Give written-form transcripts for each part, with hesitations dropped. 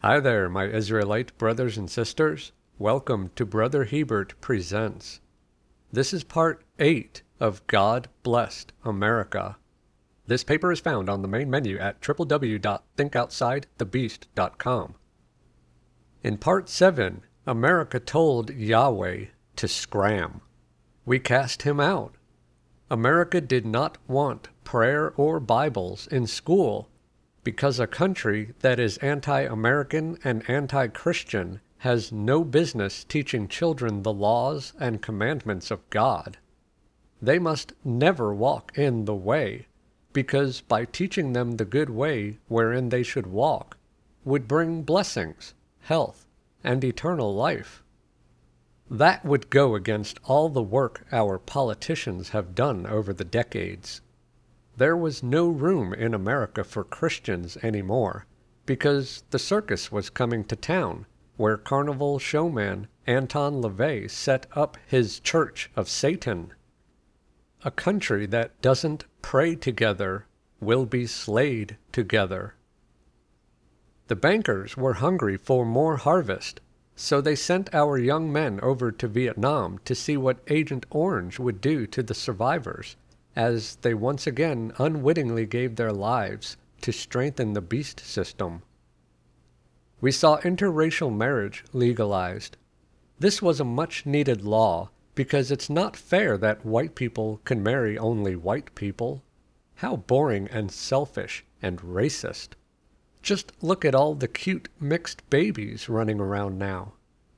Hi there, my Israelite brothers and sisters. Welcome to Brother Hebert Presents. This is part 8 of God Blessed America. This paper is found on the main menu at www.thinkoutsidethebeast.com. In part 7, America told Yahweh to scram. We cast him out. America did not want prayer or Bibles in school because a country that is anti-American and anti-Christian has no business teaching children the laws and commandments of God. They must never walk in the way, because by teaching them the good way wherein they should walk would bring blessings, health, and eternal life. That would go against all the work our politicians have done over the decades. There was no room in America for Christians anymore, because the circus was coming to town, where carnival showman Anton LaVey set up his Church of Satan. A country that doesn't pray together will be slayed together. The bankers were hungry for more harvest, so they sent our young men over to Vietnam to see what Agent Orange would do to the survivors, as they once again unwittingly gave their lives to strengthen the beast system. We saw interracial marriage legalized. This was a much-needed law because it's not fair that white people can marry only white people. How boring and selfish and racist. Just look at all the cute mixed babies running around now.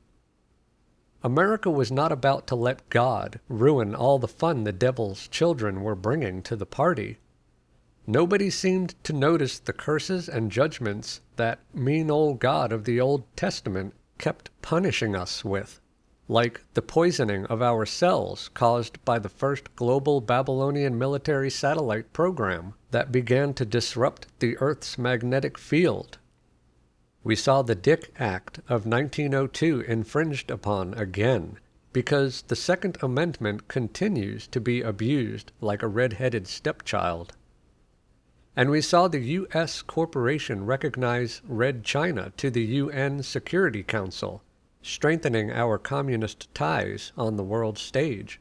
America was not about to let God ruin all the fun the devil's children were bringing to the party. Nobody seemed to notice the curses and judgments that mean old God of the Old Testament kept punishing us with, like the poisoning of our cells caused by the first global Babylonian military satellite program that began to disrupt the Earth's magnetic field. We saw the Dick Act of 1902 infringed upon again, because the Second Amendment continues to be abused like a red-headed stepchild. And we saw the U.S. corporation recognize Red China to the UN Security Council, strengthening our communist ties on the world stage.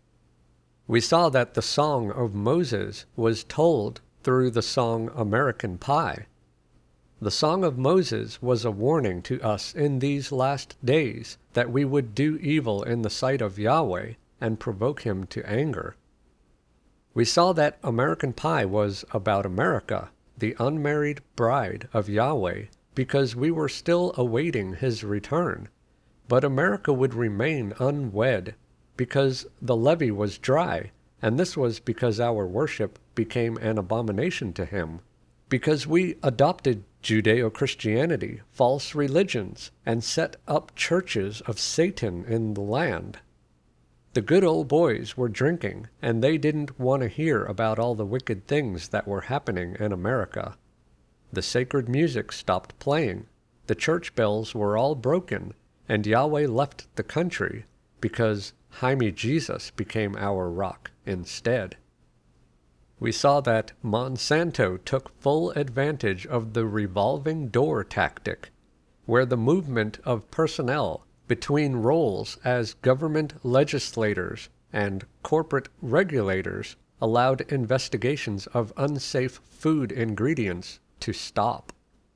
We saw that the Song of Moses was told through the song American Pie. The Song of Moses was a warning to us in these last days that we would do evil in the sight of Yahweh and provoke him to anger. We saw that American Pie was about America, the unmarried bride of Yahweh, because we were still awaiting his return. But America would remain unwed, because the levee was dry, and this was because our worship became an abomination to him, because we adopted Judeo-Christianity, false religions, and set up churches of Satan in the land. The good old boys were drinking, and they didn't want to hear about all the wicked things that were happening in America. The sacred music stopped playing, the church bells were all broken, and Yahweh left the country because Jaime Jesus became our rock instead. We saw that Monsanto took full advantage of the revolving door tactic, where the movement of personnel between roles as government legislators and corporate regulators allowed investigations of unsafe food ingredients to stop.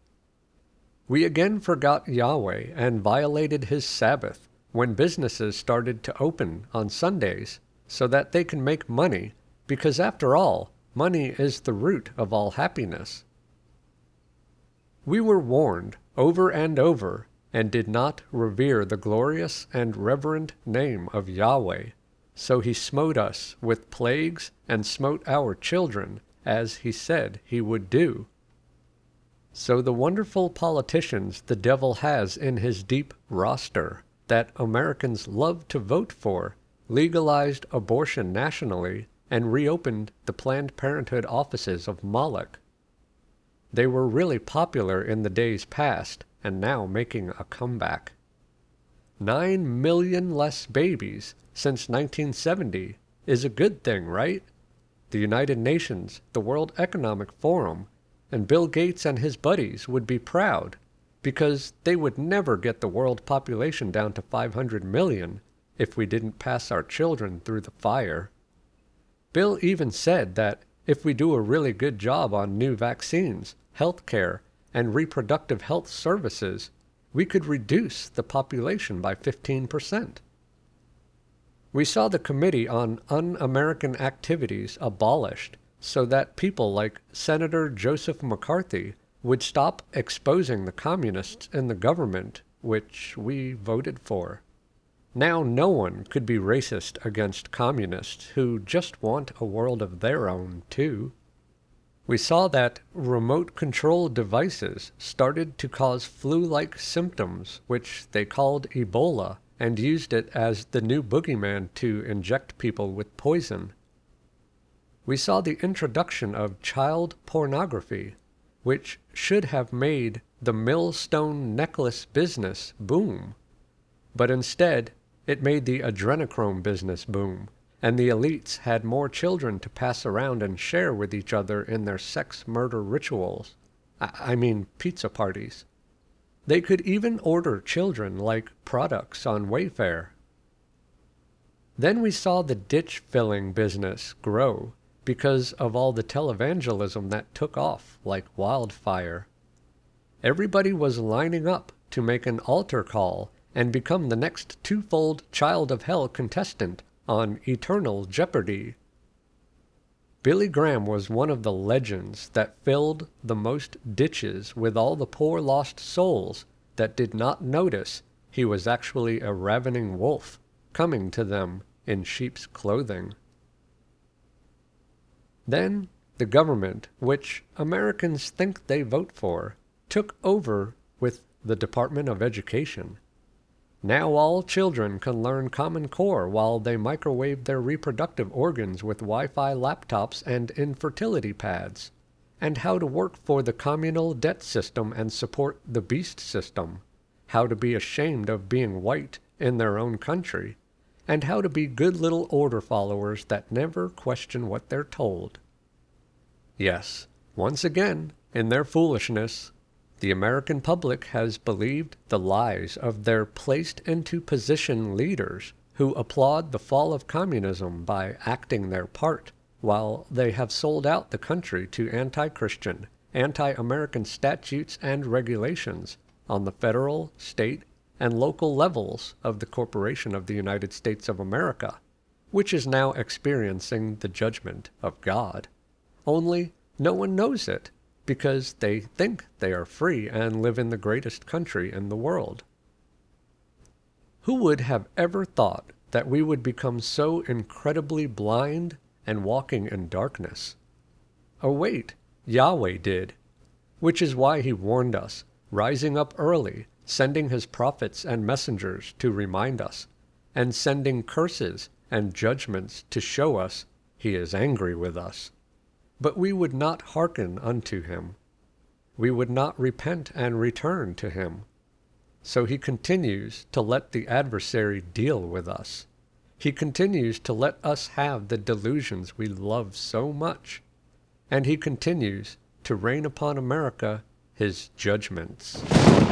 We again forgot Yahweh and violated his Sabbath when businesses started to open on Sundays so that they can make money, because after all, money is the root of all happiness. We were warned over and over and did not revere the glorious and reverend name of Yahweh, so he smote us with plagues and smote our children, as he said he would do. So the wonderful politicians the devil has in his deep roster that Americans love to vote for legalized abortion nationally and reopened the Planned Parenthood offices of Moloch. They were really popular in the days past and now making a comeback. 9 million less babies since 1970 is a good thing, right? The United Nations, the World Economic Forum, and Bill Gates and his buddies would be proud, because they would never get the world population down to 500 million if we didn't pass our children through the fire. Bill even said that if we do a really good job on new vaccines, health care, and reproductive health services, we could reduce the population by 15%. We saw the Committee on Un-American Activities abolished so that people like Senator Joseph McCarthy would stop exposing the communists in the government, which we voted for. Now no one could be racist against communists who just want a world of their own, too. We saw that remote-controlled devices started to cause flu-like symptoms, which they called Ebola, and used it as the new boogeyman to inject people with poison. We saw the introduction of child pornography, which should have made the millstone necklace business boom. But instead, it made the adrenochrome business boom, and the elites had more children to pass around and share with each other in their sex murder rituals. I mean pizza parties. They could even order children like products on Wayfair. Then we saw the ditch-filling business grow because of all the televangelism that took off like wildfire. Everybody was lining up to make an altar call and become the next twofold Child of Hell contestant on Eternal Jeopardy. Billy Graham was one of the legends that filled the most ditches with all the poor lost souls that did not notice he was actually a ravening wolf coming to them in sheep's clothing. Then the government, which Americans think they vote for, took over with the Department of Education. Now all children can learn Common Core while they microwave their reproductive organs with Wi-Fi laptops and infertility pads, and how to work for the communal debt system and support the beast system, how to be ashamed of being white in their own country, and how to be good little order followers that never question what they're told. Yes, once again, in their foolishness, the American public has believed the lies of their placed-into-position leaders who applaud the fall of communism by acting their part, while they have sold out the country to anti-Christian, anti-American statutes and regulations on the federal, state, and local levels of the Corporation of the United States of America, which is now experiencing the judgment of God. Only no one knows it, because they think they are free and live in the greatest country in the world. Who would have ever thought that we would become so incredibly blind and walking in darkness? Oh wait, Yahweh did, which is why he warned us, rising up early, sending his prophets and messengers to remind us, and sending curses and judgments to show us he is angry with us. But we would not hearken unto him. We would not repent and return to him. So he continues to let the adversary deal with us. He continues to let us have the delusions we love so much. And he continues to rain upon America his judgments.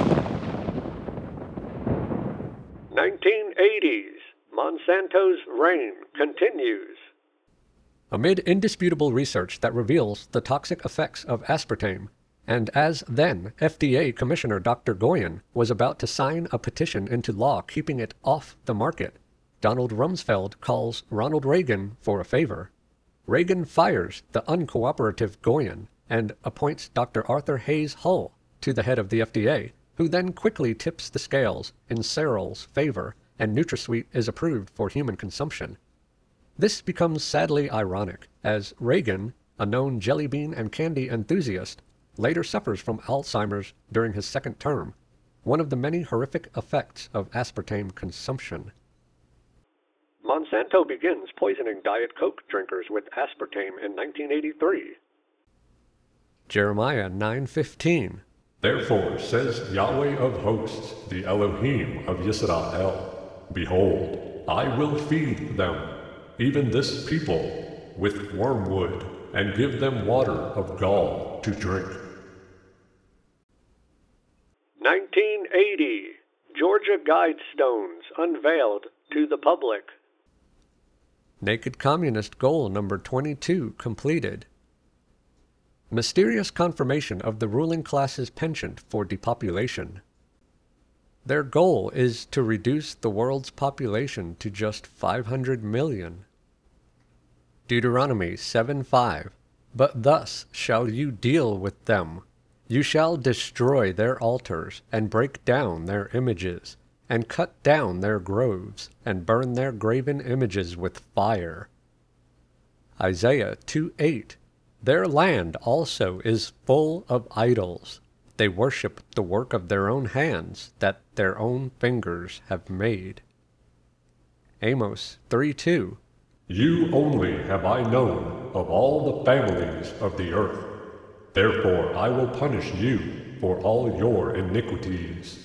1980s. Monsanto's reign continues. Amid indisputable research that reveals the toxic effects of aspartame, and as then FDA Commissioner Dr. Goyen was about to sign a petition into law keeping it off the market, Donald Rumsfeld calls Ronald Reagan for a favor. Reagan fires the uncooperative Goyen and appoints Dr. Arthur Hayes Hull to the head of the FDA, who then quickly tips the scales in Cerul's favor, and NutraSweet is approved for human consumption. This becomes sadly ironic, as Reagan, a known jelly bean and candy enthusiast, later suffers from Alzheimer's during his second term, one of the many horrific effects of aspartame consumption. Monsanto begins poisoning Diet Coke drinkers with aspartame in 1983. Jeremiah 9:15. Therefore says Yahweh of hosts, the Elohim of Yisrael, Behold, I will feed them, even this people, with wormwood, and give them water of gall to drink. 1980. Georgia Guidestones unveiled to the public. Naked Communist Goal number 22 completed. Mysterious confirmation of the ruling class's penchant for depopulation. Their goal is to reduce the world's population to just 500 million. Deuteronomy 7:5. But thus shall you deal with them. You shall destroy their altars, and break down their images, and cut down their groves, and burn their graven images with fire. Isaiah 2:8. Their land also is full of idols. They worship the work of their own hands, that their own fingers have made. Amos 3:2. You only have I known of all the families of the earth. Therefore I will punish you for all your iniquities.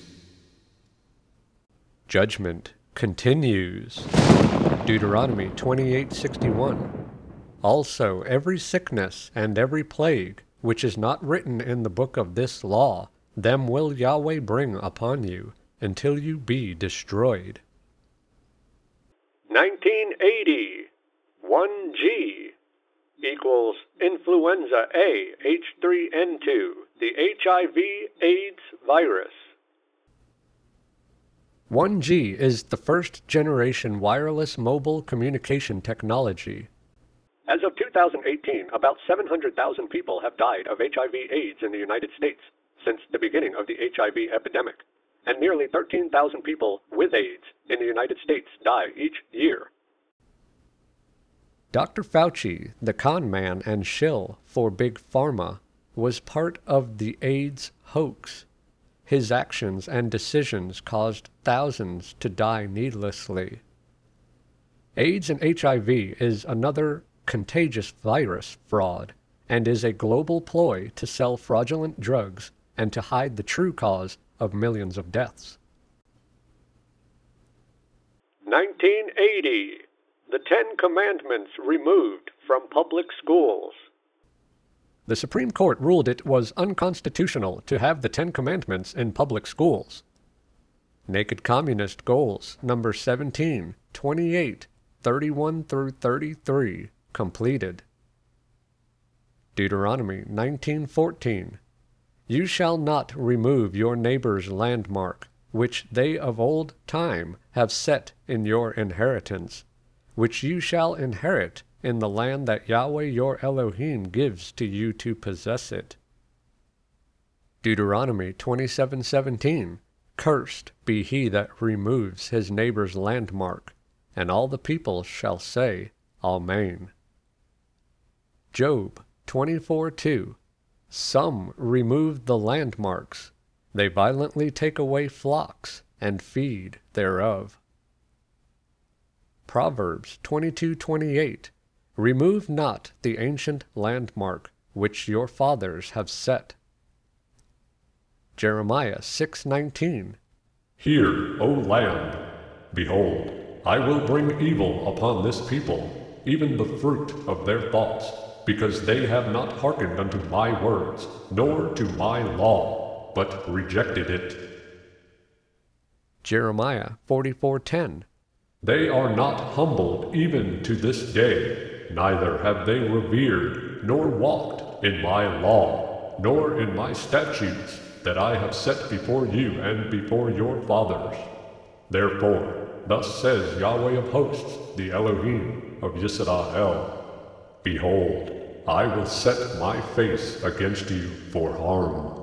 Judgment continues. Deuteronomy 28:61. Also every sickness and every plague, which is not written in the book of this law, them will Yahweh bring upon you, until you be destroyed. 1980. 1G equals influenza A H3N2, the HIV/AIDS virus. 1G is the first-generation wireless mobile communication technology. As of 2018, about 700,000 people have died of HIV/AIDS in the United States since the beginning of the HIV epidemic, and nearly 13,000 people with AIDS in the United States die each year. Dr. Fauci, the con man and shill for Big Pharma, was part of the AIDS hoax. His actions and decisions caused thousands to die needlessly. AIDS and HIV is another contagious virus fraud, and is a global ploy to sell fraudulent drugs and to hide the true cause of millions of deaths. 1980. The Ten Commandments removed from public schools. The Supreme Court ruled it was unconstitutional to have the Ten Commandments in public schools. Naked Communist Goals number 17, 28, 31 through 33 completed. Deuteronomy 19:14. You shall not remove your neighbor's landmark, which they of old time have set in your inheritance, which you shall inherit in the land that Yahweh your Elohim gives to you to possess it. Deuteronomy 27:17. Cursed be he that removes his neighbor's landmark, and all the people shall say, Amen. Job 24:2. Some remove the landmarks. They violently take away flocks, and feed thereof. Proverbs 22:28. Remove not the ancient landmark which your fathers have set. Jeremiah 6:19. Hear, O land, behold, I will bring evil upon this people, even the fruit of their thoughts, because they have not hearkened unto my words, nor to my law, but rejected it. Jeremiah 44:10. They are not humbled even to this day, neither have they revered, nor walked in my law, nor in my statutes that I have set before you and before your fathers. Therefore, thus says Yahweh of hosts, the Elohim of Yisrael, Behold, I will set my face against you for harm.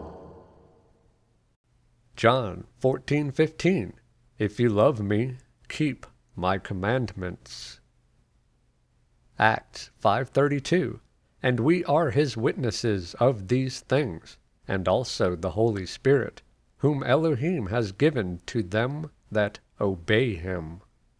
John 14:15. If you love me, keep my commandments. Acts 5:32. And we are his witnesses of these things, and also the Holy Spirit, whom Elohim has given to them that obey him.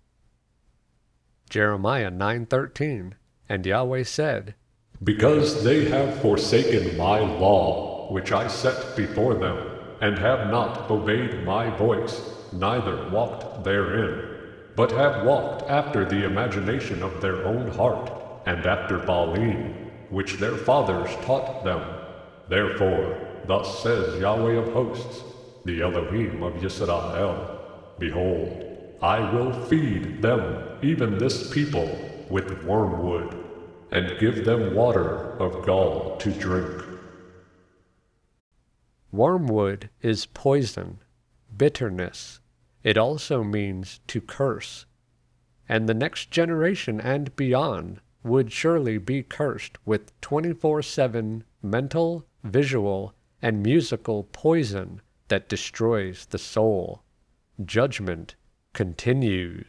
Jeremiah 9:13. And Yahweh said, Because they have forsaken my law, which I set before them, and have not obeyed my voice, neither walked therein, but have walked after the imagination of their own heart, and after Baalim, which their fathers taught them. Therefore, thus says Yahweh of hosts, the Elohim of Yisrael. Behold, I will feed them, even this people, with wormwood, and give them water of gall to drink. Wormwood is poison, bitterness. It also means to curse. And the next generation and beyond would surely be cursed with 24/7 mental, visual, and musical poison that destroys the soul. Judgment continues.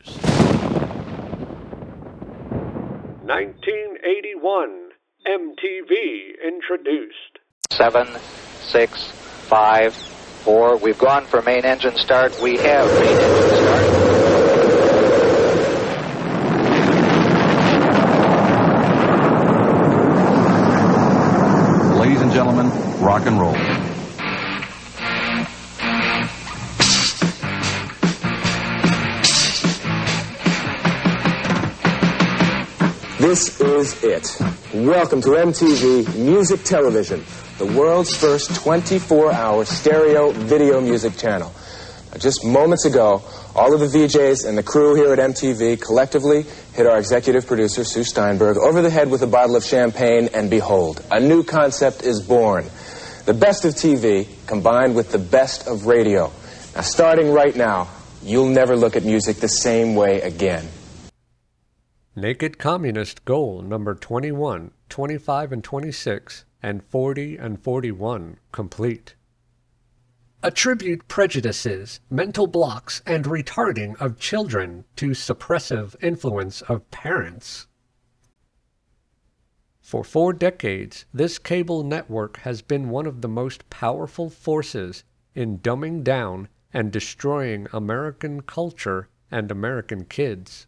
1981, MTV introduced. 7, 6, 5, 4. We've gone for main engine start. We have main engine start. Ladies and gentlemen, rock and roll. This is it. Welcome to MTV Music Television, the world's first 24-hour stereo video music channel. Now, just moments ago, all of the VJs and the crew here at MTV collectively hit our executive producer, Sue Steinberg, over the head with a bottle of champagne, and behold, a new concept is born. The best of TV combined with the best of radio. Now, starting right now, you'll never look at music the same way again. Naked Communist Goal number 21, 25 and 26, and 40 and 41 complete. Attribute prejudices, mental blocks, and retarding of children to suppressive influence of parents. For 4 decades, this cable network has been one of the most powerful forces in dumbing down and destroying American culture and American kids.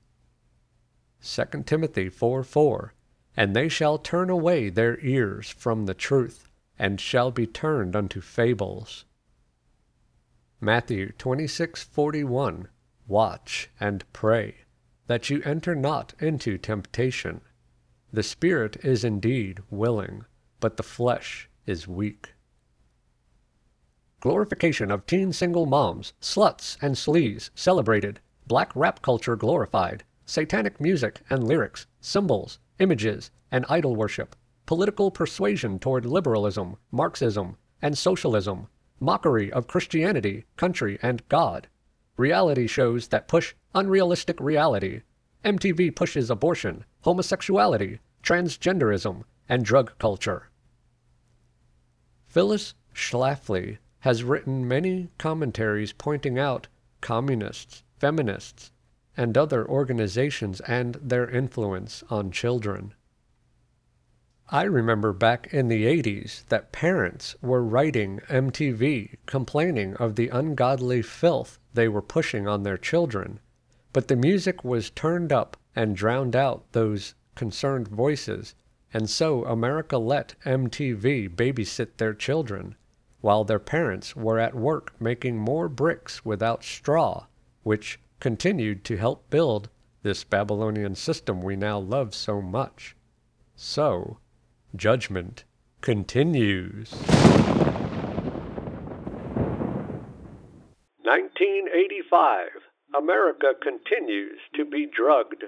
2 Timothy 4:4, and they shall turn away their ears from the truth, and shall be turned unto fables. Matthew 26:41, watch and pray, that you enter not into temptation. The spirit is indeed willing, but the flesh is weak. Glorification of teen single moms, sluts and sleaze celebrated, black rap culture glorified, satanic music and lyrics, symbols, images, and idol worship, political persuasion toward liberalism, Marxism, and socialism, mockery of Christianity, country, and God, reality shows that push unrealistic reality, MTV pushes abortion, homosexuality, transgenderism, and drug culture. Phyllis Schlafly has written many commentaries pointing out communists, feminists, and other organizations and their influence on children. I remember back in the 80s that parents were writing MTV complaining of the ungodly filth they were pushing on their children, but the music was turned up and drowned out those concerned voices, and so America let MTV babysit their children, while their parents were at work making more bricks without straw, which continued to help build this Babylonian system we now love so much. So, judgment continues. 1985. America continues to be drugged.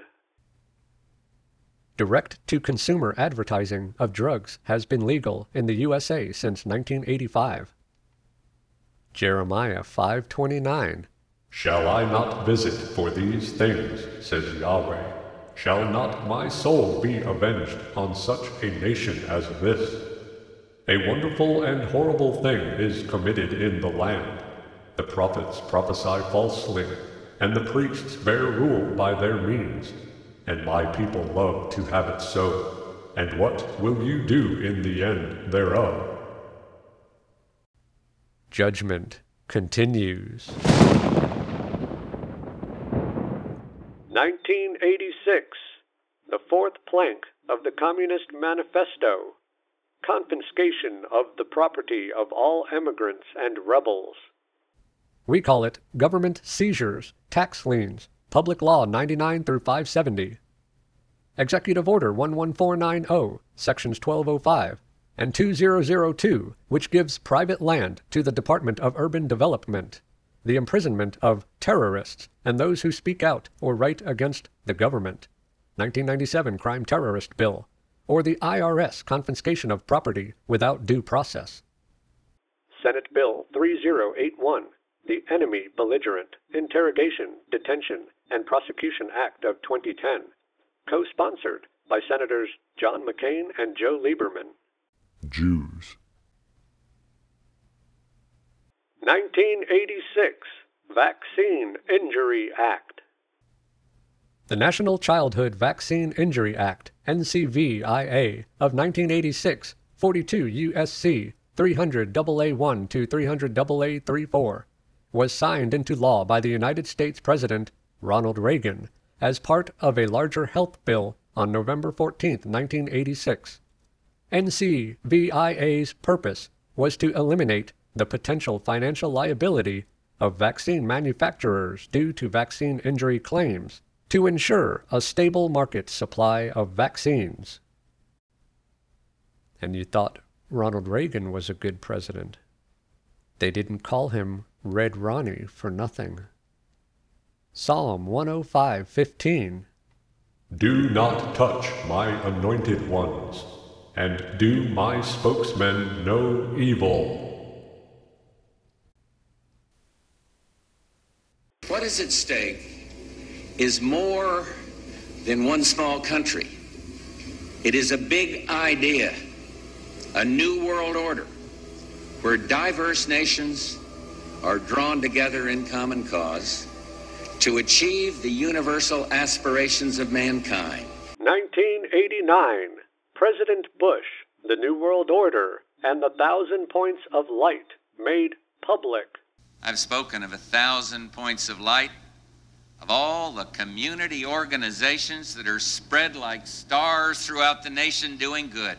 Direct-to-consumer advertising of drugs has been legal in the USA since 1985. Jeremiah 5:29. Shall I not visit for these things, says Yahweh? Shall not my soul be avenged on such a nation as this? A wonderful and horrible thing is committed in the land. The prophets prophesy falsely, and the priests bear rule by their means. And my people love to have it so. And what will you do in the end thereof? Judgment continues. 1986. The fourth plank of the Communist Manifesto. Confiscation of the property of all immigrants and rebels. We call it government seizures, tax liens, Public Law 99 through 570. Executive Order 11490, Sections 1205, and 2002, which gives private land to the Department of Urban Development, the imprisonment of terrorists and those who speak out or write against the government, 1997 Crime Terrorist Bill, or the IRS confiscation of property without due process. Senate Bill 3081, the Enemy Belligerent Interrogation, Detention, and Prosecution Act of 2010, co-sponsored by Senators John McCain and Joe Lieberman. Jews. 1986 Vaccine Injury Act. The National Childhood Vaccine Injury Act, NCVIA, of 1986, 42 U.S.C. 300 AA1 to 300 AA34, was signed into law by the United States President Ronald Reagan as part of a larger health bill on November 14, 1986. NCVIA's purpose was to eliminate the potential financial liability of vaccine manufacturers due to vaccine injury claims to ensure a stable market supply of vaccines. And you thought Ronald Reagan was a good president. They didn't call him Red Ronnie for nothing. Psalm 105:15. Do not touch my anointed ones, and do my spokesmen no evil. What is at stake is more than one small country. It is a big idea, a new world order, where diverse nations are drawn together in common cause to achieve the universal aspirations of mankind. 1989, President Bush, the New World Order, and the 1,000 Points of Light made public. I've spoken of 1,000 points of light, of all the community organizations that are spread like stars throughout the nation doing good.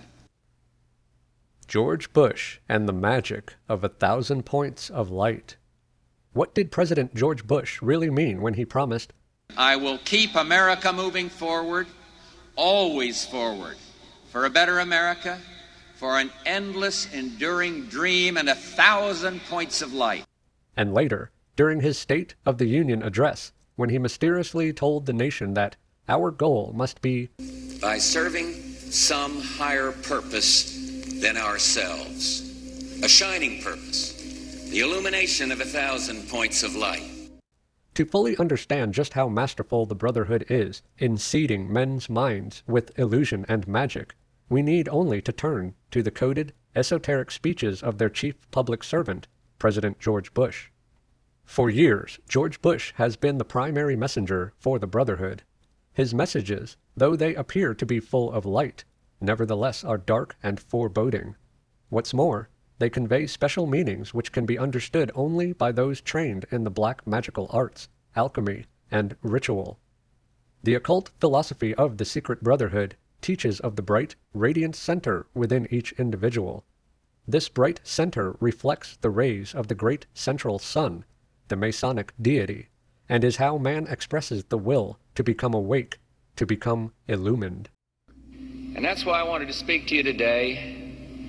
George Bush and the magic of 1,000 Points of Light. What did President George Bush really mean when he promised, I will keep America moving forward, always forward, for a better America, for an endless, enduring dream and 1,000 points of light? And later, during his State of the Union address, when he mysteriously told the nation that our goal must be by serving some higher purpose than ourselves, a shining purpose, the illumination of 1,000 points of light. To fully understand just how masterful the Brotherhood is in seeding men's minds with illusion and magic, we need only to turn to the coded, esoteric speeches of their chief public servant, President George Bush. For years, George Bush has been the primary messenger for the Brotherhood. His messages, though they appear to be full of light, nevertheless are dark and foreboding. What's more, they convey special meanings which can be understood only by those trained in the black magical arts, alchemy, and ritual. The occult philosophy of the Secret Brotherhood teaches of the bright, radiant center within each individual. This bright center reflects the rays of the great central sun, the Masonic deity, and is how man expresses the will to become awake, to become illumined. And that's why I wanted to speak to you today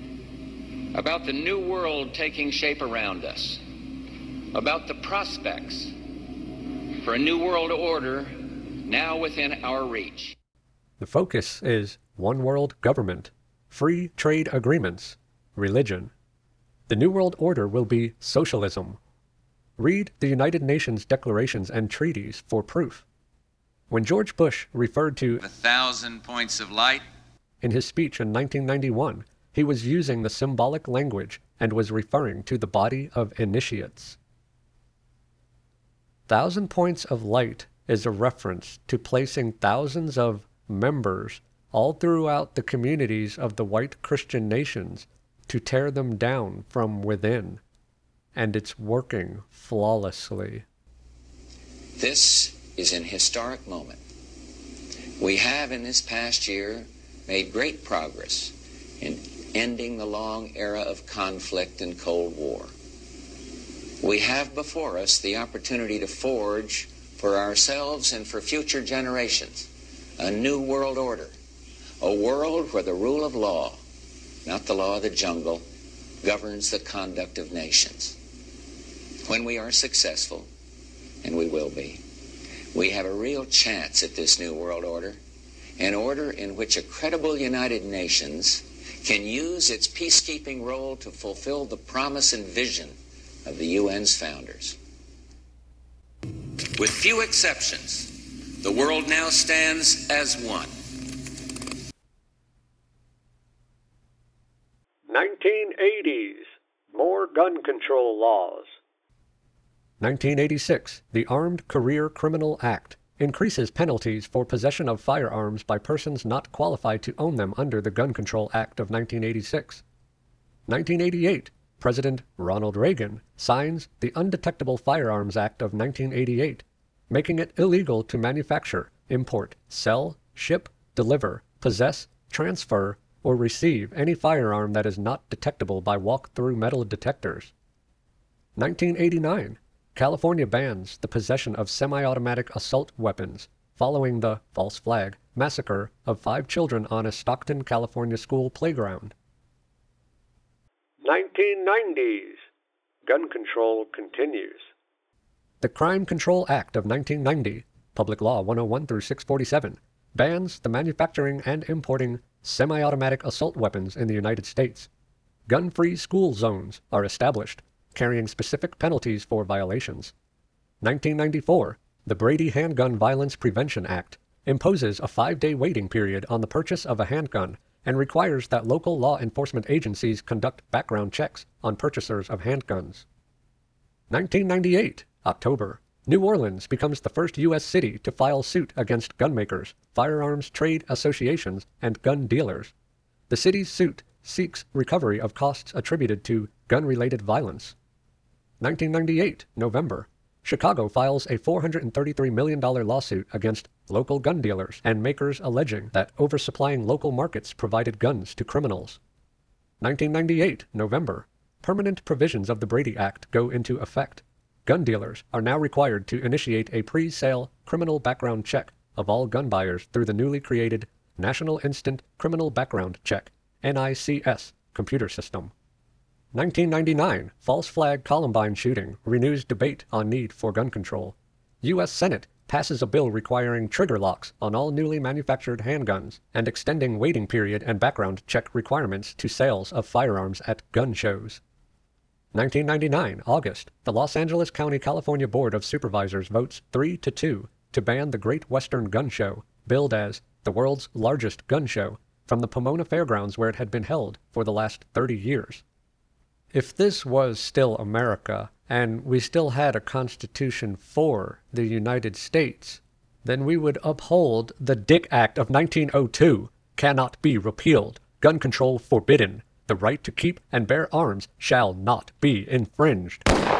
about the new world taking shape around us, about the prospects for a new world order now within our reach. The focus is one world government, free trade agreements, religion. The New World Order will be socialism. Read the United Nations declarations and treaties for proof. When George Bush referred to 1,000 points of light in his speech in 1991, he was using the symbolic language and was referring to the body of initiates. 1,000 Points of Light is a reference to placing thousands of members all throughout the communities of the white Christian nations to tear them down from within, and it's working flawlessly. This is an historic moment. We have in this past year made great progress in ending the long era of conflict and Cold War. We have before us the opportunity to forge for ourselves and for future generations a new world order, a world where the rule of law, not the law of the jungle, governs the conduct of nations. When we are successful, and we will be, we have a real chance at this new world order, an order in which a credible United Nations can use its peacekeeping role to fulfill the promise and vision of the UN's founders. With few exceptions, the world now stands as one. 1980s. More gun control laws. 1986. The Armed Career Criminal Act increases penalties for possession of firearms by persons not qualified to own them under the Gun Control Act of 1986. 1988. President Ronald Reagan signs the Undetectable Firearms Act of 1988, making it illegal to manufacture, import, sell, ship, deliver, possess, transfer, or receive any firearm that is not detectable by walk-through metal detectors. 1989. California bans the possession of semi-automatic assault weapons following the false flag massacre of 5 children on a Stockton, California school playground. 1990s. Gun control continues. The Crime Control Act of 1990, Public Law 101 through 647, bans the manufacturing and importing semi-automatic assault weapons in the United States. Gun-free school zones are established, carrying specific penalties for violations. 1994, the Brady Handgun Violence Prevention Act imposes a 5-day waiting period on the purchase of a handgun and requires that local law enforcement agencies conduct background checks on purchasers of handguns. 1998, October, New Orleans becomes the first U.S. city to file suit against gunmakers, firearms trade associations, and gun dealers. The city's suit seeks recovery of costs attributed to gun-related violence. 1998, November, Chicago files a $433 million lawsuit against local gun dealers and makers alleging that oversupplying local markets provided guns to criminals. 1998, November, permanent provisions of the Brady Act go into effect. Gun dealers are now required to initiate a pre-sale criminal background check of all gun buyers through the newly created National Instant Criminal Background Check, NICS, computer system. 1999, false flag Columbine shooting renews debate on need for gun control. U.S. Senate passes a bill requiring trigger locks on all newly manufactured handguns and extending waiting period and background check requirements to sales of firearms at gun shows. 1999, August, the Los Angeles County, California Board of Supervisors votes 3-2 to ban the Great Western Gun Show, billed as the world's largest gun show, from the Pomona Fairgrounds where it had been held for the last 30 years. If this was still America, and we still had a constitution for the United States, then we would uphold the Dick Act of 1902, cannot be repealed, gun control forbidden, the right to keep and bear arms shall not be infringed.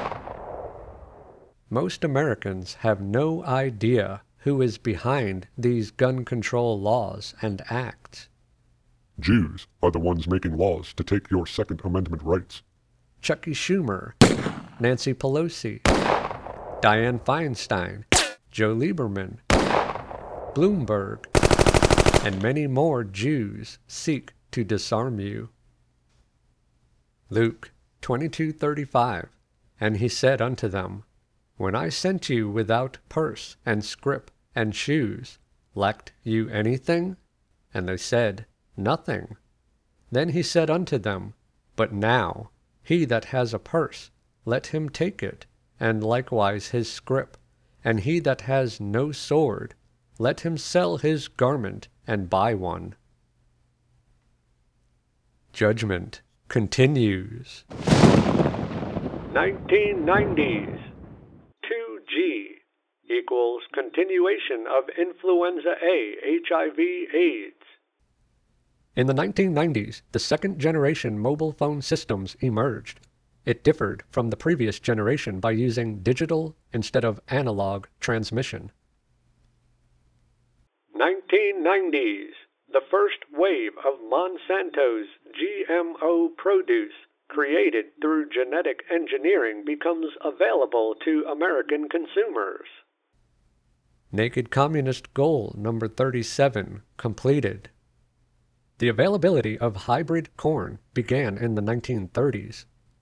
Most Americans have no idea who is behind these gun control laws and acts. Jews are the ones making laws to take your Second Amendment rights. Chucky Schumer, Nancy Pelosi, Dianne Feinstein, Joe Lieberman, Bloomberg, and many more Jews seek to disarm you. Luke 22:35, and he said unto them, When I sent you without purse and scrip and shoes, lacked you anything? And they said, Nothing. Then he said unto them, But now, he that has a purse, let him take it, and likewise his scrip, and he that has no sword, let him sell his garment and buy one. Judgment continues. 1990s. 2G equals continuation of influenza A, HIV/AIDS. In the 1990s, the second-generation mobile phone systems emerged. It differed from the previous generation by using digital instead of analog transmission. 1990s. The first wave of Monsanto's GMO produce created through genetic engineering becomes available to American consumers. Naked Communist Goal number 37 completed. The availability of hybrid corn began in the 1930s.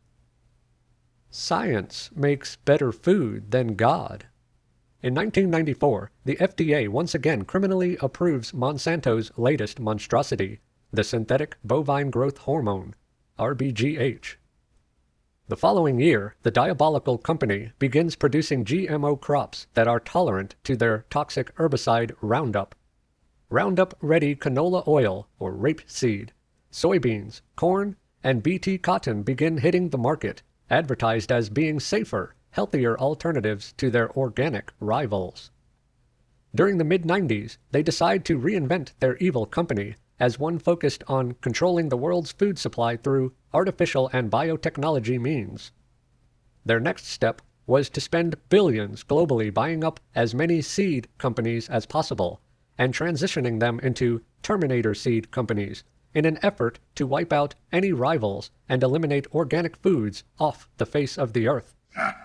Science makes better food than God. In 1994, the FDA once again criminally approves Monsanto's latest monstrosity, the synthetic bovine growth hormone, RBGH. The following year, the diabolical company begins producing GMO crops that are tolerant to their toxic herbicide Roundup. Roundup-ready canola oil, or rapeseed, soybeans, corn, and BT cotton begin hitting the market, advertised as being safer, healthier alternatives to their organic rivals. During the mid-90s, they decide to reinvent their evil company as one focused on controlling the world's food supply through artificial and biotechnology means. Their next step was to spend billions globally buying up as many seed companies as possible and transitioning them into Terminator seed companies in an effort to wipe out any rivals and eliminate organic foods off the face of the earth.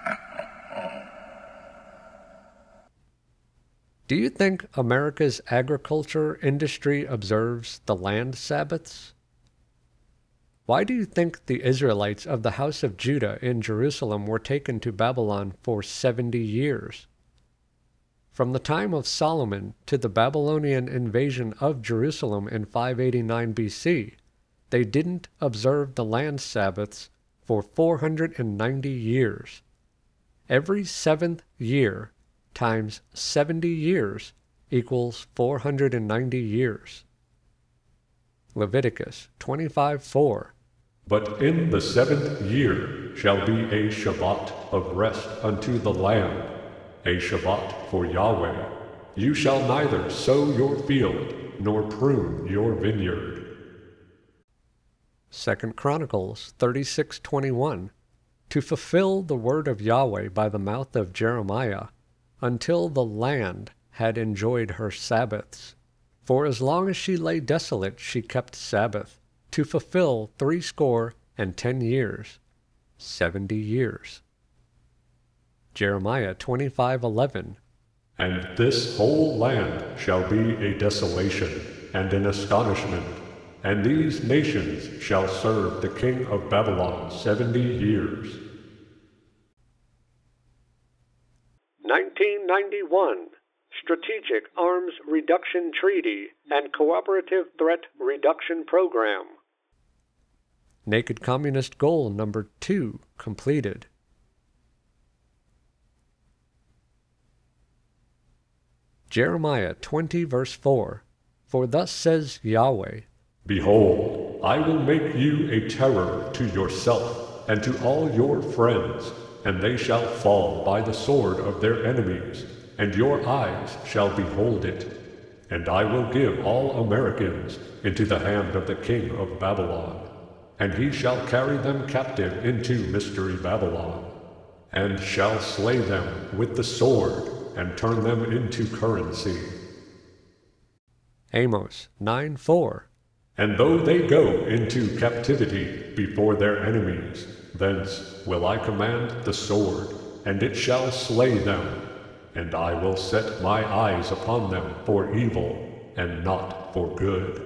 Do you think America's agriculture industry observes the land Sabbaths? Why do you think the Israelites of the house of Judah in Jerusalem were taken to Babylon for 70 years? From the time of Solomon to the Babylonian invasion of Jerusalem in 589 BC, they didn't observe the land Sabbaths for 490 years. Every seventh year times 70 years equals 490 years. Leviticus 25:4. But in the 7th year shall be a Shabbat of rest unto the land, a Shabbat for Yahweh. You shall neither sow your field, nor prune your vineyard. 2 Chronicles 36:21. To fulfill the word of Yahweh by the mouth of Jeremiah, until the land had enjoyed her Sabbaths. For as long as she lay desolate she kept Sabbath, to fulfill 70 years, 70 years. Jeremiah 25:11. And this whole land shall be a desolation and an astonishment, and these nations shall serve the king of Babylon 70 years. 1991 Strategic Arms Reduction Treaty and Cooperative Threat Reduction Program. Naked Communist Goal number 2 completed. Jeremiah 20 verse 4. For thus says Yahweh, Behold, I will make you a terror to yourself and to all your friends, and they shall fall by the sword of their enemies, and your eyes shall behold it. And I will give all Americans into the hand of the king of Babylon, and he shall carry them captive into Mystery Babylon, and shall slay them with the sword, and turn them into currency. Amos 9:4. And though they go into captivity before their enemies, thence will I command the sword, and it shall slay them, and I will set my eyes upon them for evil, and not for good.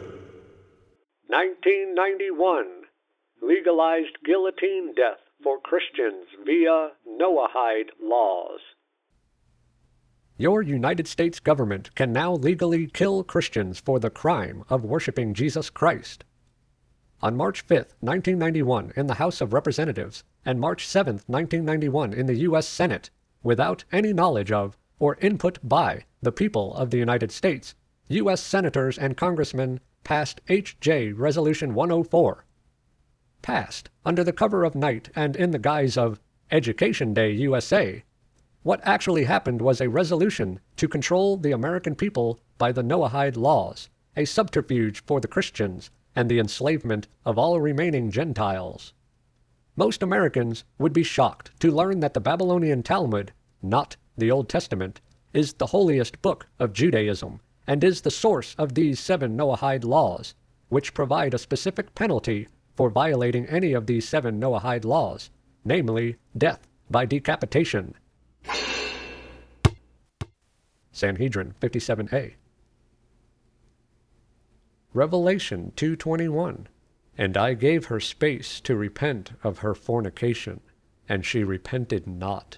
1991 Legalized guillotine death for Christians via Noahide laws. Your United States government can now legally kill Christians for the crime of worshiping Jesus Christ. On March 5, 1991, in the House of Representatives, and March 7, 1991, in the U.S. Senate, without any knowledge of or input by the people of the United States, U.S. senators and congressmen passed H.J. Resolution 104. Passed under the cover of night and in the guise of Education Day USA. What actually happened was a resolution to control the American people by the Noahide laws, a subterfuge for the Christians and the enslavement of all remaining Gentiles. Most Americans would be shocked to learn that the Babylonian Talmud, not the Old Testament, is the holiest book of Judaism and is the source of these 7 Noahide laws, which provide a specific penalty for violating any of these 7 Noahide laws, namely death by decapitation. Sanhedrin 57a. Revelation 2:21. And I gave her space to repent of her fornication, and she repented not.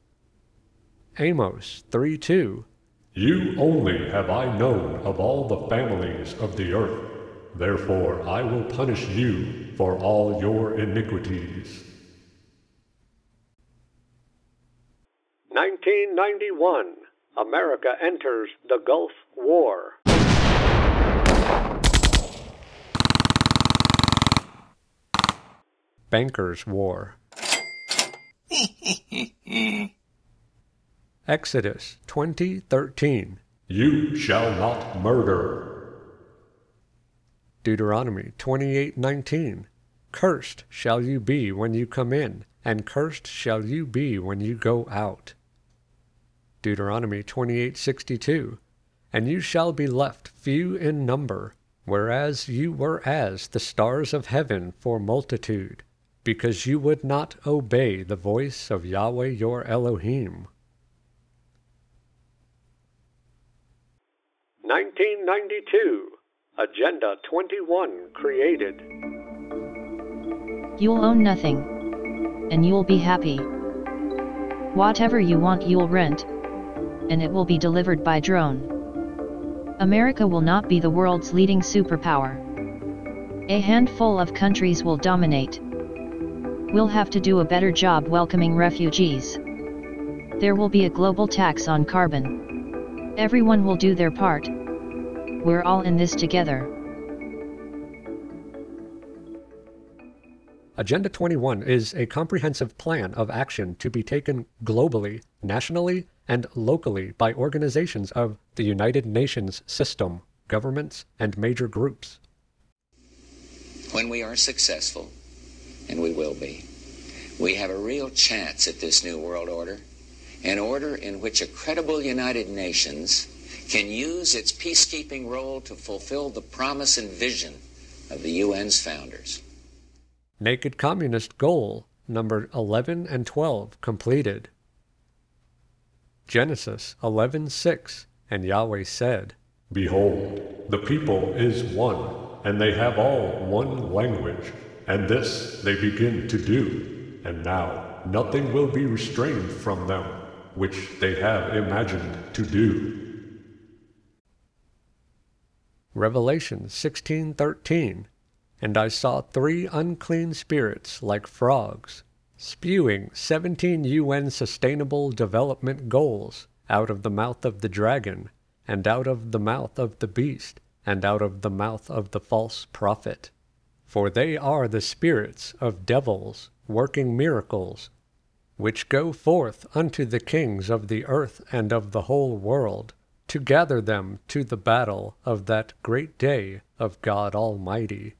Amos 3:2. You only have I known of all the families of the earth. Therefore I will punish you for all your iniquities. 1991. America enters the Gulf War. Bankers' War. Exodus 20:13. You shall not murder. Deuteronomy 28:19. Cursed shall you be when you come in, and cursed shall you be when you go out. Deuteronomy 28:62. And you shall be left few in number, whereas you were as the stars of heaven for multitude, because you would not obey the voice of Yahweh your Elohim. 1992. Agenda 21 created. You'll own nothing, and you'll be happy. Whatever you want you'll rent, and it will be delivered by drone. America will not be the world's leading superpower. A handful of countries will dominate. We'll have to do a better job welcoming refugees. There will be a global tax on carbon. Everyone will do their part. We're all in this together. Agenda 21 is a comprehensive plan of action to be taken globally, nationally, and locally by organizations of the United Nations system, governments, and major groups. When we are successful, and we will be, we have a real chance at this new world order, an order in which a credible United Nations can use its peacekeeping role to fulfill the promise and vision of the UN's founders. Naked Communist Goal, number 11 and 12, completed. Genesis 11:6, and Yahweh said, Behold, the people is one, and they have all one language, and this they begin to do, and now nothing will be restrained from them, which they have imagined to do. Revelation 16:13, and I saw 3 unclean spirits like frogs, spewing 17 UN Sustainable Development Goals out of the mouth of the dragon, and out of the mouth of the beast, and out of the mouth of the false prophet. For they are the spirits of devils working miracles, which go forth unto the kings of the earth and of the whole world, to gather them to the battle of that great day of God Almighty.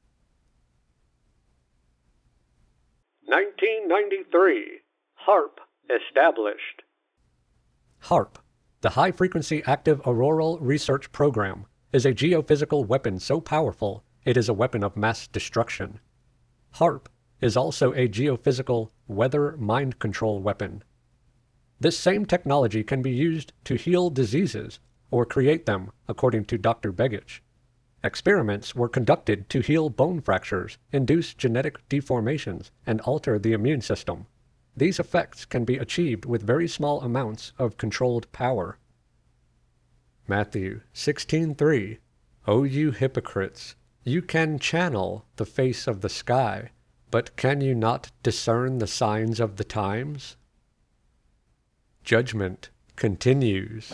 1993. HAARP established. HAARP, the High Frequency Active Auroral Research Program, is a geophysical weapon so powerful it is a weapon of mass destruction. HAARP is also a geophysical weather mind control weapon. This same technology can be used to heal diseases or create them, according to Dr. Begich. Experiments were conducted to heal bone fractures, induce genetic deformations, and alter the immune system. These effects can be achieved with very small amounts of controlled power. Matthew 16:3. O you hypocrites, you can channel the face of the sky, but can you not discern the signs of the times? Judgment continues.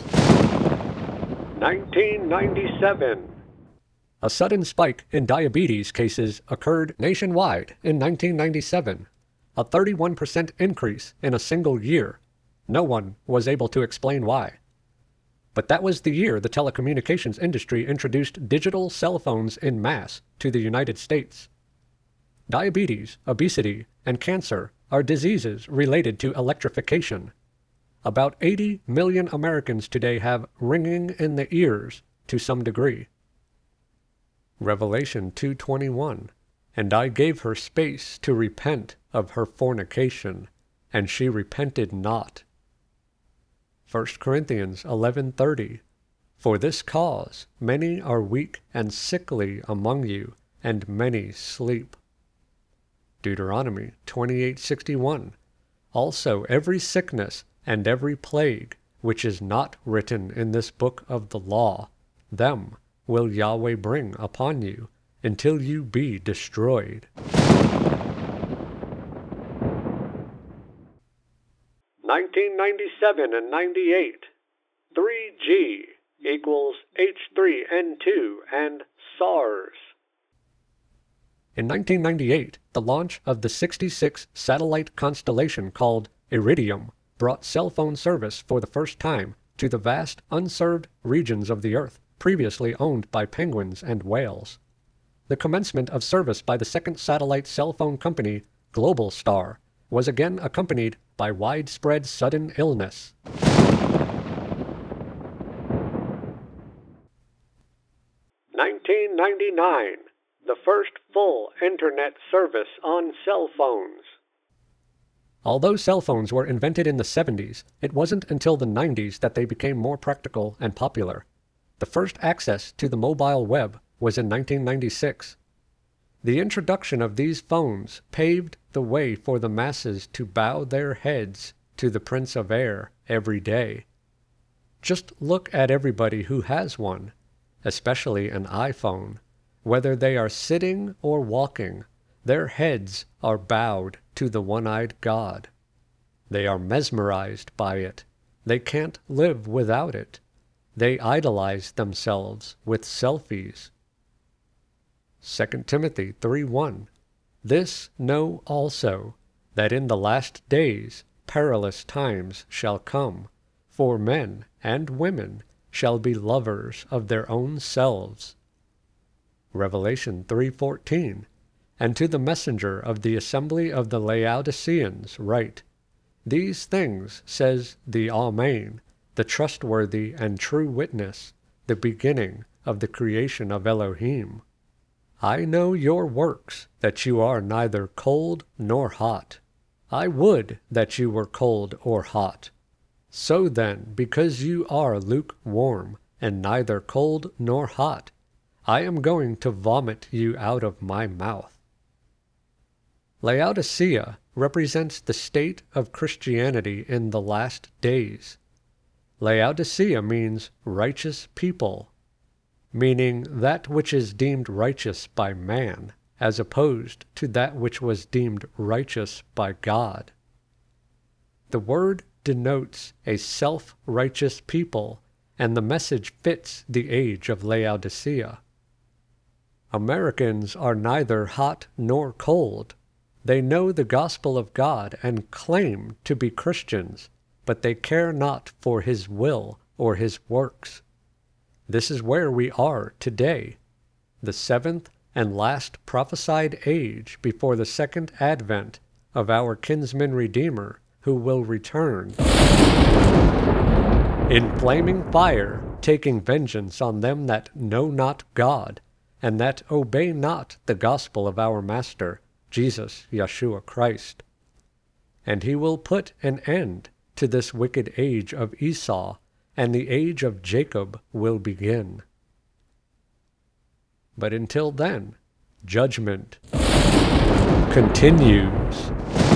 1997. A sudden spike in diabetes cases occurred nationwide in 1997, a 31% increase in a single year. No one was able to explain why. But that was the year the telecommunications industry introduced digital cell phones en masse to the United States. Diabetes, obesity, and cancer are diseases related to electrification. About 80 million Americans today have ringing in the ears to some degree. Revelation 2:21, and I gave her space to repent of her fornication, and she repented not. 1 Corinthians 11:30, For this cause many are weak and sickly among you, and many sleep. Deuteronomy 28:61. Also every sickness and every plague which is not written in this book of the law, them will Yahweh bring upon you, until you be destroyed. 1997 and 98. 3G equals H3N2 and SARS. In 1998, the launch of the 66 satellite constellation called Iridium brought cell phone service for the first time to the vast unserved regions of the Earth previously owned by penguins and whales. The commencement of service by the second satellite cell phone company, Globalstar, was again accompanied by widespread sudden illness. (1999) The first full internet service on cell phones. Although cell phones were invented in the 70s, it wasn't until the 90s that they became more practical and popular. The first access to the mobile web was in 1996. The introduction of these phones paved the way for the masses to bow their heads to the Prince of Air every day. Just look at everybody who has one, especially an iPhone. Whether they are sitting or walking, their heads are bowed to the one-eyed God. They are mesmerized by it. They can't live without it. They idolize themselves with selfies. 2 Timothy 3:1. This know also, that in the last days perilous times shall come, for men and women shall be lovers of their own selves. Revelation 3:14. And to the messenger of the assembly of the Laodiceans write, These things says the Amen, the trustworthy and true witness, the beginning of the creation of Elohim. I know your works, that you are neither cold nor hot. I would that you were cold or hot. So then, because you are lukewarm, and neither cold nor hot, I am going to vomit you out of my mouth. Laodicea represents the state of Christianity in the last days. Laodicea means righteous people, meaning that which is deemed righteous by man, as opposed to that which was deemed righteous by God. The word denotes a self-righteous people, and the message fits the age of Laodicea. Americans are neither hot nor cold. They know the gospel of God and claim to be Christians, but they care not for His will or His works. This is where we are today, the seventh and last prophesied age before the second advent of our kinsman Redeemer, who will return in flaming fire, taking vengeance on them that know not God, and that obey not the gospel of our Master, Jesus Yeshua Christ. And He will put an end to this wicked age of Esau, and the age of Jacob will begin. But until then, judgment continues.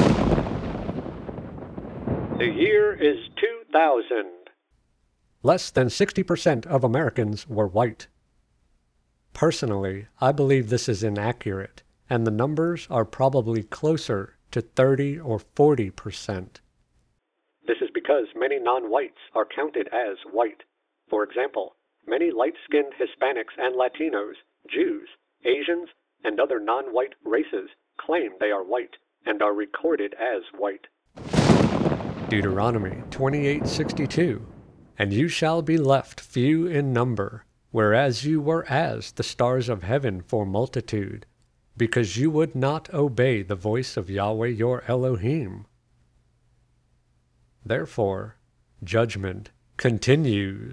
The year is 2000. Less than 60% of Americans were white. Personally, I believe this is inaccurate, and the numbers are probably closer to 30 or 40%. This is because many non-whites are counted as white. For example, many light-skinned Hispanics and Latinos, Jews, Asians, and other non-white races claim they are white and are recorded as white. Deuteronomy 28:62. And you shall be left few in number, whereas you were as the stars of heaven for multitude, because you would not obey the voice of Yahweh your Elohim. Therefore, judgment continues.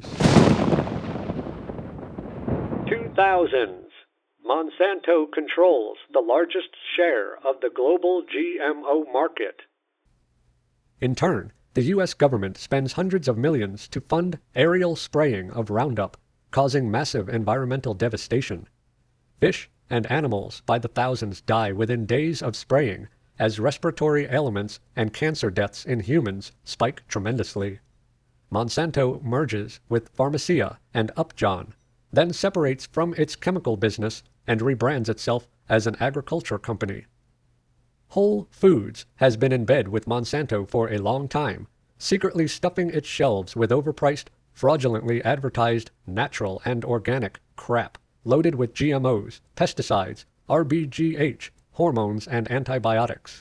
2000s. Monsanto controls the largest share of the global GMO market. In turn, the U.S. government spends hundreds of millions to fund aerial spraying of Roundup, causing massive environmental devastation. Fish and animals by the thousands die within days of spraying, as respiratory ailments and cancer deaths in humans spike tremendously. Monsanto merges with Pharmacia and Upjohn, then separates from its chemical business and rebrands itself as an agriculture company. Whole Foods has been in bed with Monsanto for a long time, secretly stuffing its shelves with overpriced, fraudulently advertised natural and organic crap loaded with GMOs, pesticides, RBGH, hormones, and antibiotics.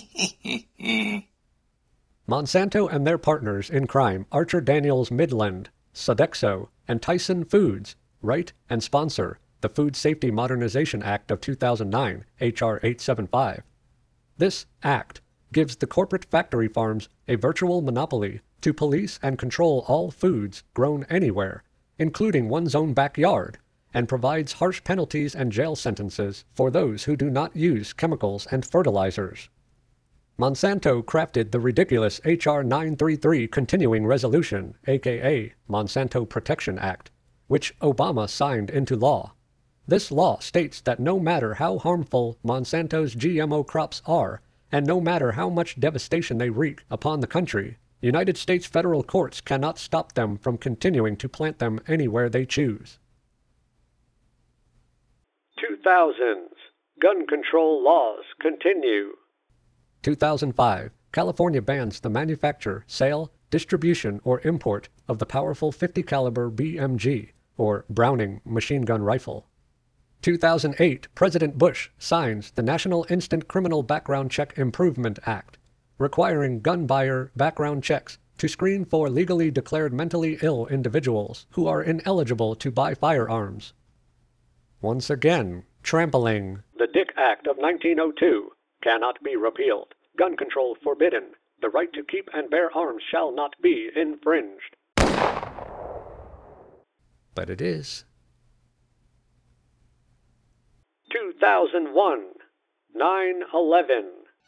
Monsanto and their partners in crime, Archer Daniels Midland, Sodexo, and Tyson Foods, write and sponsor the Food Safety Modernization Act of 2009, H.R. 875. This act gives the corporate factory farms a virtual monopoly to police and control all foods grown anywhere, including one's own backyard, and provides harsh penalties and jail sentences for those who do not use chemicals and fertilizers. Monsanto crafted the ridiculous H.R. 933 Continuing Resolution, aka Monsanto Protection Act, which Obama signed into law. This law states that no matter how harmful Monsanto's GMO crops are, and no matter how much devastation they wreak upon the country, United States federal courts cannot stop them from continuing to plant them anywhere they choose. 2000s. Gun control laws continue. 2005. California bans the manufacture, sale, distribution, or import of the powerful 50 caliber BMG, or Browning machine gun rifle. 2008. President Bush signs the National Instant Criminal Background Check Improvement Act, requiring gun buyer background checks to screen for legally declared mentally ill individuals who are ineligible to buy firearms. Once again, trampling. The Dick Act of 1902 cannot be repealed. Gun control forbidden. The right to keep and bear arms shall not be infringed. But it is. 2001. 9/11.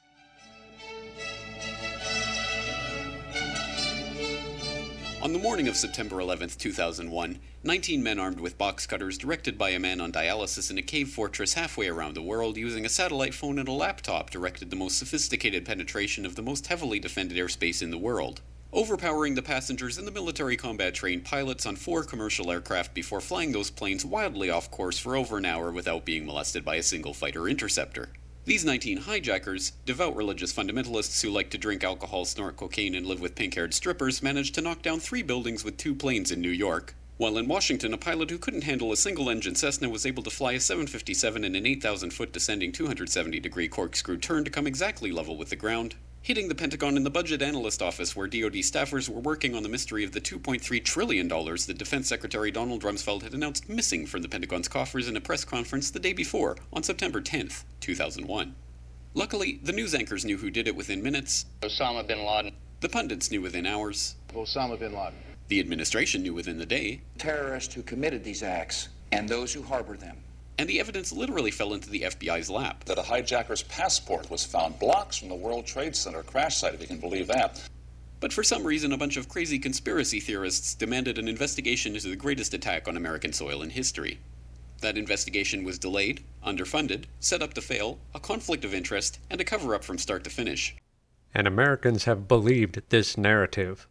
On the morning of September 11, 2001, 19 men armed with box cutters, directed by a man on dialysis in a cave fortress halfway around the world, using a satellite phone and a laptop, directed the most sophisticated penetration of the most heavily defended airspace in the world, overpowering the passengers and the military combat-trained pilots on 4 commercial aircraft before flying those planes wildly off course for over an hour without being molested by a single fighter interceptor. These 19 hijackers, devout religious fundamentalists who like to drink alcohol, snort cocaine, and live with pink-haired strippers, managed to knock down 3 buildings with 2 planes in New York, while in Washington a pilot who couldn't handle a single-engine Cessna was able to fly a 757 in an 8,000-foot descending 270-degree corkscrew turn to come exactly level with the ground, hitting the Pentagon in the Budget Analyst Office where DoD staffers were working on the mystery of the $2.3 trillion that Defense Secretary Donald Rumsfeld had announced missing from the Pentagon's coffers in a press conference the day before, on September 10th, 2001. Luckily, the news anchors knew who did it within minutes. Osama bin Laden. The pundits knew within hours. Osama bin Laden. The administration knew within the day. Terrorists who committed these acts and those who harbor them. And the evidence literally fell into the FBI's lap. That a hijacker's passport was found blocks from the World Trade Center crash site, if you can believe that. But for some reason, a bunch of crazy conspiracy theorists demanded an investigation into the greatest attack on American soil in history. That investigation was delayed, underfunded, set up to fail, a conflict of interest, and a cover-up from start to finish. And Americans have believed this narrative.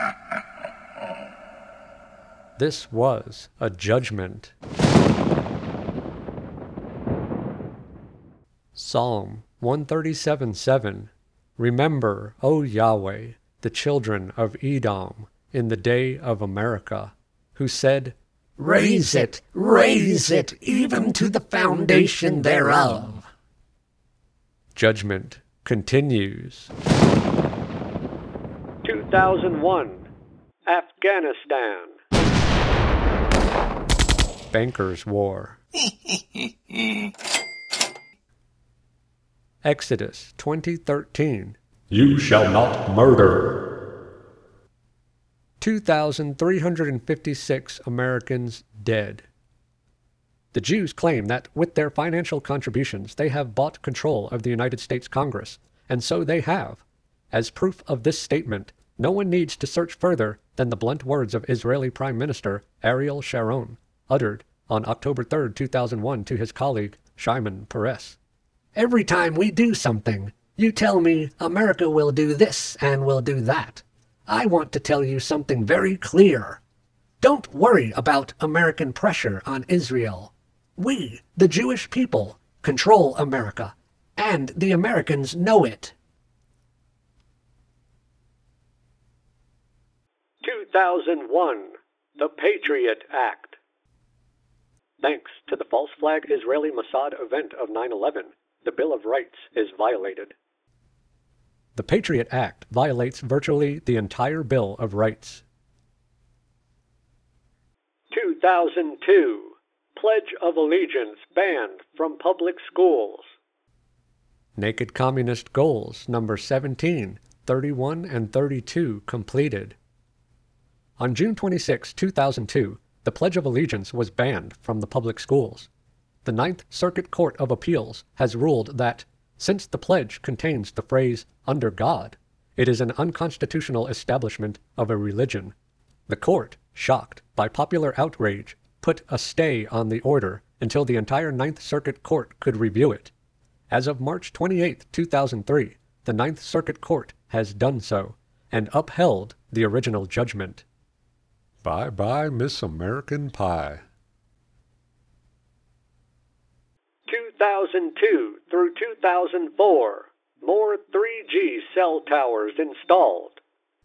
This was a judgment. Psalm 137:7. Remember, O Yahweh, the children of Edom, in the day of America, who said, raise it, even to the foundation thereof. Judgment continues. 2001. Afghanistan. Bankers' War. Exodus 2013. You shall not murder. 2,356 Americans dead. The Jews claim that with their financial contributions they have bought control of the United States Congress, and so they have. As proof of this statement, No one needs to search further than the blunt words of Israeli Prime Minister Ariel Sharon, uttered on October 3, 2001 to his colleague Shimon Peres. Every time we do something, you tell me America will do this and will do that. I want to tell you something very clear. Don't worry about American pressure on Israel. We, the Jewish people, control America, and the Americans know it. 2001, the Patriot Act. Thanks to the false flag Israeli Mossad event of 9/11, the Bill of Rights is violated. The Patriot Act violates virtually the entire Bill of Rights. 2002, Pledge of Allegiance banned from public schools. Naked Communist Goals number 17, 31, and 32 completed. On June 26, 2002, the Pledge of Allegiance was banned from the public schools. The Ninth Circuit Court of Appeals has ruled that, since the pledge contains the phrase, "under God," it is an unconstitutional establishment of a religion. The court, shocked by popular outrage, put a stay on the order until the entire Ninth Circuit Court could review it. As of March 28, 2003, the Ninth Circuit Court has done so, and upheld the original judgment. Bye-bye, Miss American Pie. 2002 through 2004, more 3G cell towers installed.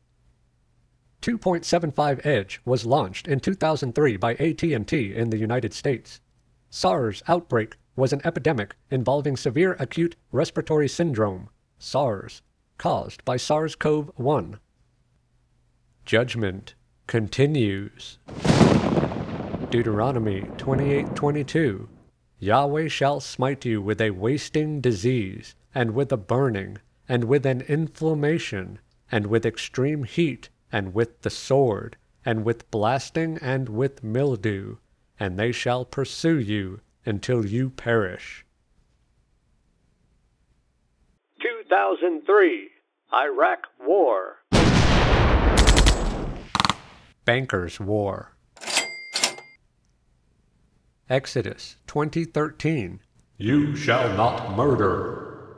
2.75 Edge was launched in 2003 by AT&T in the United States. SARS outbreak was an epidemic involving severe acute respiratory syndrome, SARS, caused by SARS-CoV-1. Judgment continues. Deuteronomy 28:22. Yahweh shall smite you with a wasting disease, and with a burning, and with an inflammation, and with extreme heat, and with the sword, and with blasting, and with mildew, and they shall pursue you until you perish. 2003, Iraq War. Bankers' War. Exodus 2013. You shall not murder.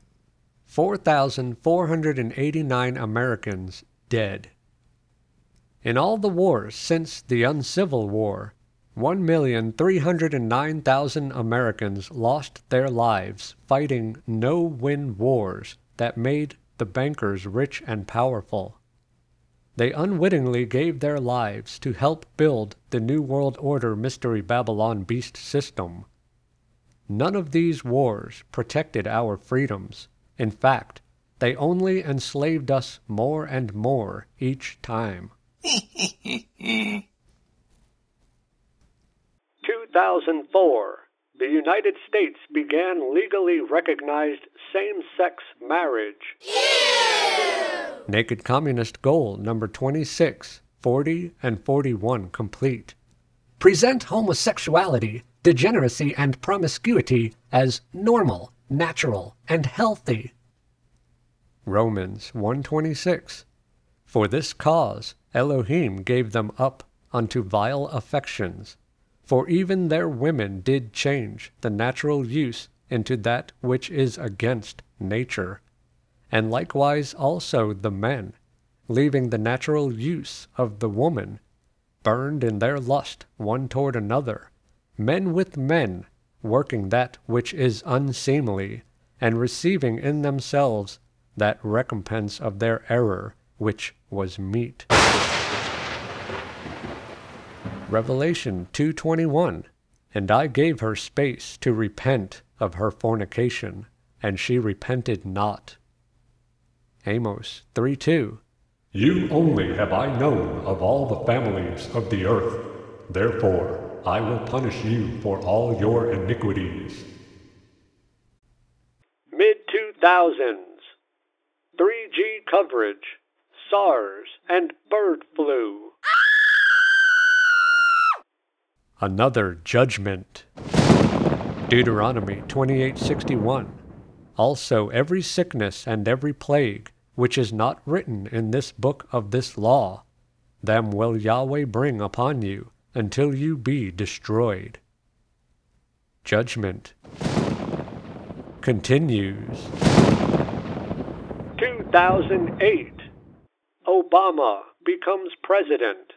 4,489 Americans dead. In all the wars since the Uncivil War, 1,309,000 Americans lost their lives fighting no-win wars that made the bankers rich and powerful. They unwittingly gave their lives to help build the New World Order Mystery Babylon Beast system. None of these wars protected our freedoms. In fact, they only enslaved us more and more each time. 2004, the United States began legally recognized same-sex marriage. Naked Communist Goal number 26, 40, and 41 complete. Present homosexuality, degeneracy, and promiscuity as normal, natural, and healthy. Romans 1:26. For this cause Elohim gave them up unto vile affections, for even their women did change the natural use into that which is against nature, and likewise also the men, leaving the natural use of the woman, burned in their lust one toward another, men with men, working that which is unseemly, and receiving in themselves that recompense of their error which was meet. Revelation 2:21. And I gave her space to repent of her fornication, and she repented not. Amos 3:2. You only have I known of all the families of the earth. Therefore I will punish you for all your iniquities. Mid-2000s. 3G coverage, SARS, and bird flu. Another judgment. Deuteronomy 28:61. Also every sickness and every plague which is not written in this book of this law, them will Yahweh bring upon you until you be destroyed. Judgment continues. 2008. Obama becomes president.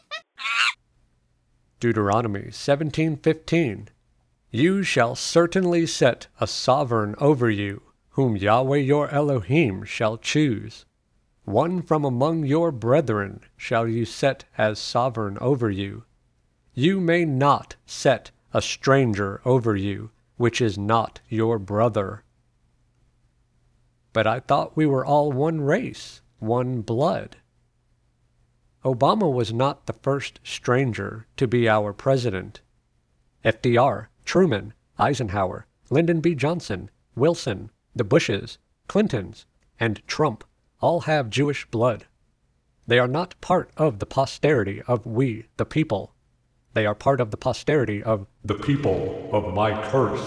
Deuteronomy 17:15. You shall certainly set a sovereign over you, whom Yahweh your Elohim shall choose. One from among your brethren shall you set as sovereign over you. You may not set a stranger over you, which is not your brother. But I thought we were all one race, one blood. Obama was not the first stranger to be our president. FDR, Truman, Eisenhower, Lyndon B. Johnson, Wilson, the Bushes, Clintons, and Trump all have Jewish blood. They are not part of the posterity of we, the people. They are part of the posterity of the people of my curse.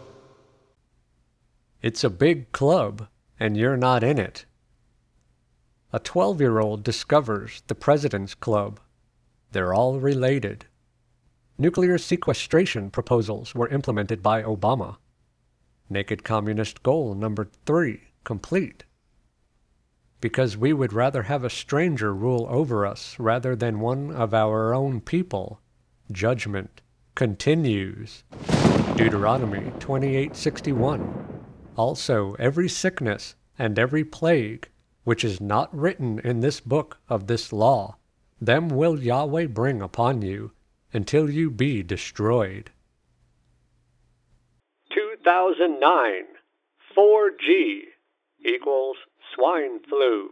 It's a big club, and you're not in it. A 12-year-old discovers the President's Club. They're all related. Nuclear sequestration proposals were implemented by Obama. Naked Communist Goal number 3, complete. Because we would rather have a stranger rule over us rather than one of our own people. Judgment continues. Deuteronomy 28:61. Also, every sickness and every plague, which is not written in this book of this law, them will Yahweh bring upon you, until you be destroyed. 2009. 4G equals swine flu.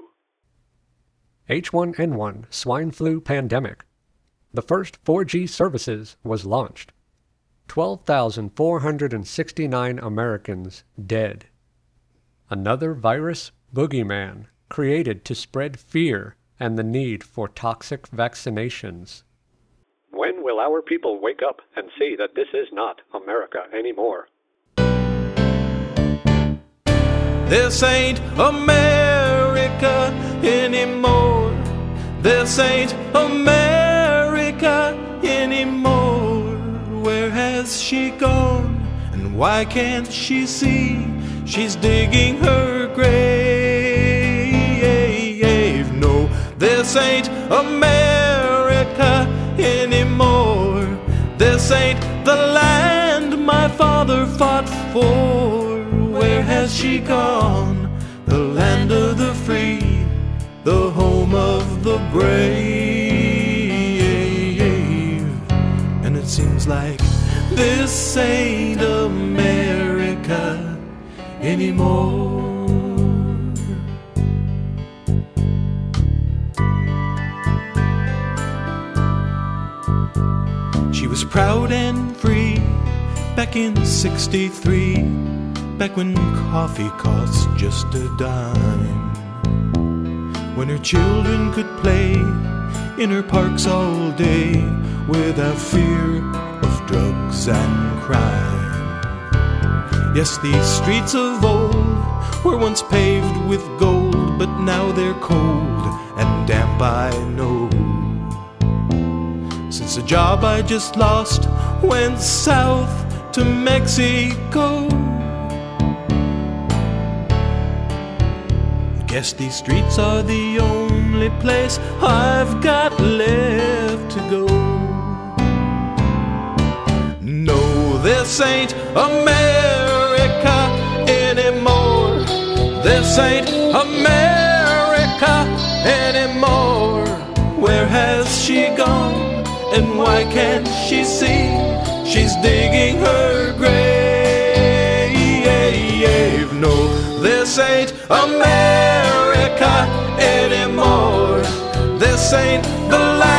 H1N1 swine flu pandemic. The first 4G services was launched. 12,469 Americans dead. Another virus boogeyman created to spread fear and the need for toxic vaccinations. When will our people wake up and see that this is not America anymore? This ain't America anymore. This ain't America anymore. Where has she gone? And why can't she see? She's digging her grave. No, this ain't America anymore. This ain't the land my father fought for. Where has she gone? The land of the free, the home of the brave. And it seems like this ain't America anymore. She was proud and free back in '63, back when coffee cost just a dime, when her children could play in her parks all day without fear of drugs and crime. Yes, these streets of old were once paved with gold, but now they're cold and damp, I know. Since a job I just lost went south to Mexico, I guess these streets are the only place I've got left to go. No, this ain't America anymore. This ain't America anymore. Where has she gone? And why can't she see? She's digging her grave. No, this ain't America anymore. This ain't the land